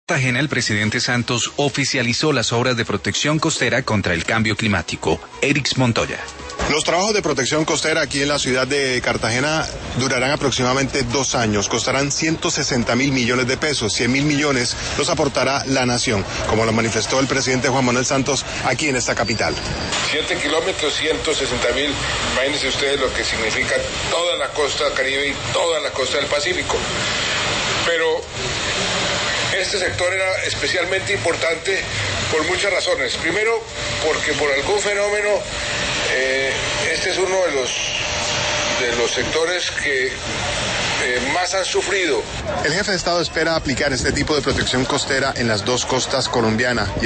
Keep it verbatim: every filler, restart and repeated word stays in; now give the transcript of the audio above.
Cartagena, el presidente Santos oficializó las obras de protección costera contra el cambio climático. Erix Montoya. Los trabajos de protección costera aquí en la ciudad de Cartagena durarán aproximadamente dos años, costarán ciento sesenta mil millones de pesos, cien mil millones los aportará la nación, como lo manifestó el presidente Juan Manuel Santos aquí en esta capital. Siete kilómetros, ciento sesenta mil, imagínense ustedes lo que significa toda la costa caribe y toda la costa del Pacífico. Pero este sector era especialmente importante por muchas razones. Primero, porque por algún fenómeno, eh, este es uno de los, de los sectores que eh, más han sufrido. El jefe de Estado espera aplicar este tipo de protección costera en las dos costas colombianas.